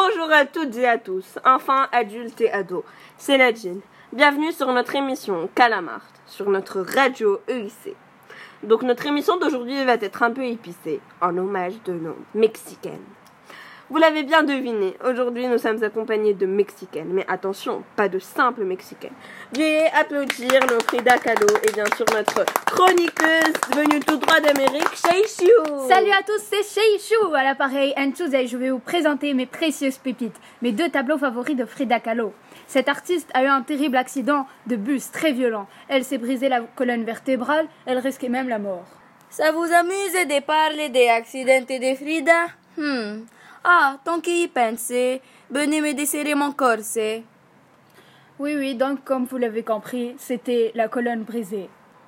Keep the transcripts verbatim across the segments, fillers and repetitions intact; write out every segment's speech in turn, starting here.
Bonjour à toutes et à tous, enfants, adultes et ados, c'est Nadine. Bienvenue sur notre émission Calamart, sur notre radio E I C. Donc notre émission d'aujourd'hui va être un peu épicée, en hommage de nos Mexicaines. Vous l'avez bien deviné, aujourd'hui nous sommes accompagnés de Mexicaines, mais attention, pas de simples Mexicaines. Veuillez applaudir nos Frida Kahlo et bien sûr notre chroniqueuse venue tout droit d'Amérique, Sheishu. Salut à tous, c'est Sheishu à l'appareil, and today je vais vous présenter mes précieuses pépites, mes deux tableaux favoris de Frida Kahlo. Cette artiste a eu un terrible accident de bus très violent. Elle s'est brisée la colonne vertébrale, elle risquait même la mort. Ça vous amuse de parler des accidents de Frida? Hmm. Ah, tant qu'il y pensez, venez me desserrer mon corset. Oui, oui, donc comme vous l'avez compris, c'était la colonne brisée.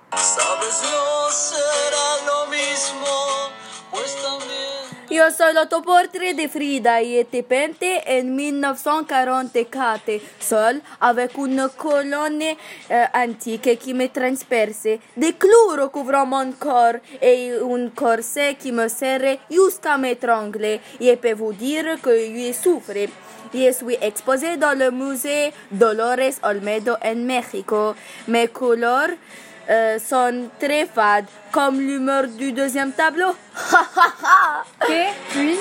Yo soy l'autoportrait de Frida y été peinte en dix-neuf cent quarante-quatre, seul avec une colonne euh, antique qui me transperce, des clous recouvrant mon corps et un corset qui me serre jusqu'à m'étrangler. Je peux vous dire que je souffre. Je suis exposé dans le musée Dolores Olmedo en Mexico. Mes couleurs euh, sont très fades, comme l'humeur du deuxième tableau. Ok, puis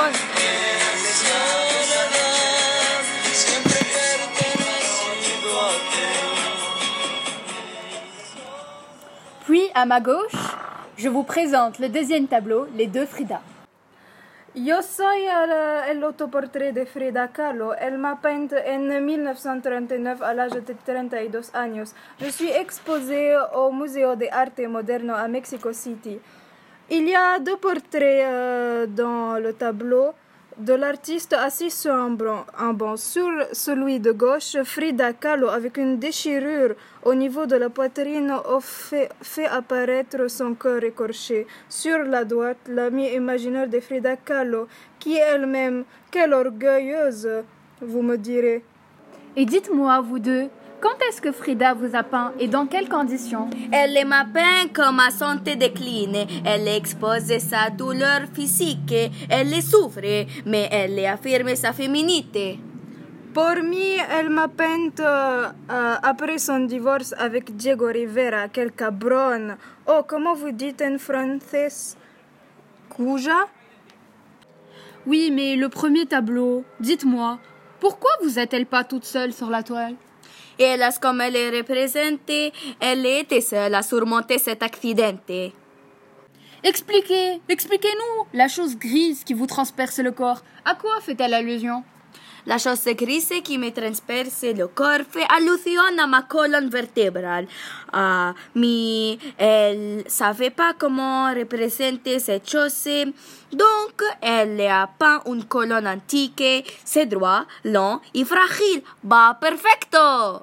Puis à ma gauche, je vous présente le deuxième tableau, les deux Frida. Yo soy el, el autoportrait de Frida Kahlo. Elle m'a peinte en dix-neuf cent trente-neuf à l'âge de trente-deux años. Je suis exposée au Museo de Arte Moderno à Mexico City. Il y a deux portraits euh, dans le tableau de l'artiste assis sur un banc, un banc. Sur celui de gauche, Frida Kahlo, avec une déchirure au niveau de la poitrine, fait, fait apparaître son cœur écorché. Sur la droite, l'amie imaginaire de Frida Kahlo, qui est elle-même, quelle orgueilleuse, vous me direz. Et dites-moi, vous deux, quand est-ce que Frida vous a peint et dans quelles conditions? Elle m'a peint quand ma santé décline. Elle expose sa douleur physique. Elle souffre, mais elle affirme sa féminité. Pour moi, elle m'a peinte euh, euh, après son divorce avec Diego Rivera, quel cabron. Oh, comment vous dites en français? Cuja? Oui, mais le premier tableau, dites-moi, pourquoi vous êtes-elle pas toute seule sur la toile? Et là, comme elle est représentée, elle était seule à surmonter cet accident. Expliquez, expliquez-nous la chose grise qui vous transperce le corps. À quoi fait-elle allusion? La chose grise qui me transperce le corps fait allusion à ma colonne vertébrale. Ah, mais elle savait pas comment représenter cette chose. Donc, elle a peint une colonne antique, c'est droit, long et fragile. Bah, perfecto!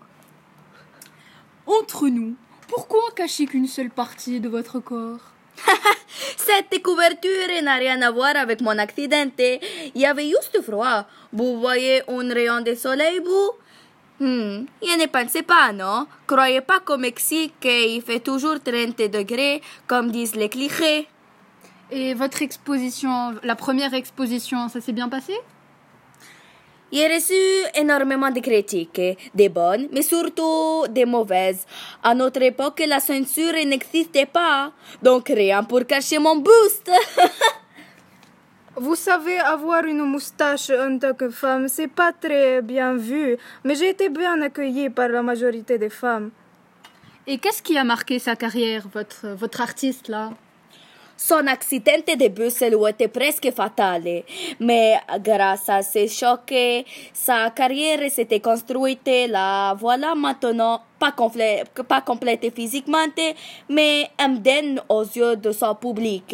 Entre nous, pourquoi cacher qu'une seule partie de votre corps? Cette couverture n'a rien à voir avec mon accident. Il y avait juste froid. Vous voyez un rayon de soleil, vous? Hmm, je ne pensais pas, non? Croyez pas qu'au Mexique, il fait toujours trente degrés, comme disent les clichés. Et votre exposition, la première exposition, ça s'est bien passé? J'ai reçu énormément de critiques, des bonnes, mais surtout des mauvaises. À notre époque, la censure n'existait pas, donc rien pour cacher mon buste. Vous savez, avoir une moustache en tant que femme, c'est pas très bien vu, mais j'ai été bien accueillie par la majorité des femmes. Et qu'est-ce qui a marqué sa carrière, votre, votre artiste, là? Son accident de bus lui était presque fatal, mais grâce à ces chocs, sa carrière s'était construite. La voilà maintenant, pas, complè- pas complète physiquement, mais indemne aux yeux de son public.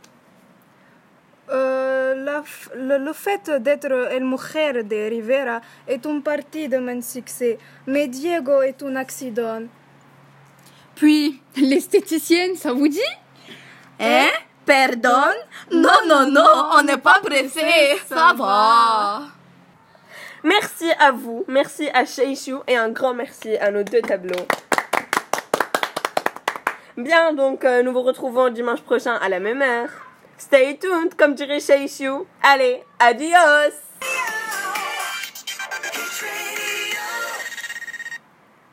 Euh, la, le, le fait d'être el mujer de Rivera est une partie de mon succès, mais Diego est un accident. Puis, l'esthéticienne, ça vous dit? Hein? Pardon? Non, non, non, on n'est pas pressé, ça va. Merci à vous, merci à Sheishu et un grand merci à nos deux tableaux. Bien, donc euh, nous vous retrouvons dimanche prochain à la même heure. Stay tuned, comme dirait Sheishu. Allez, adios! trade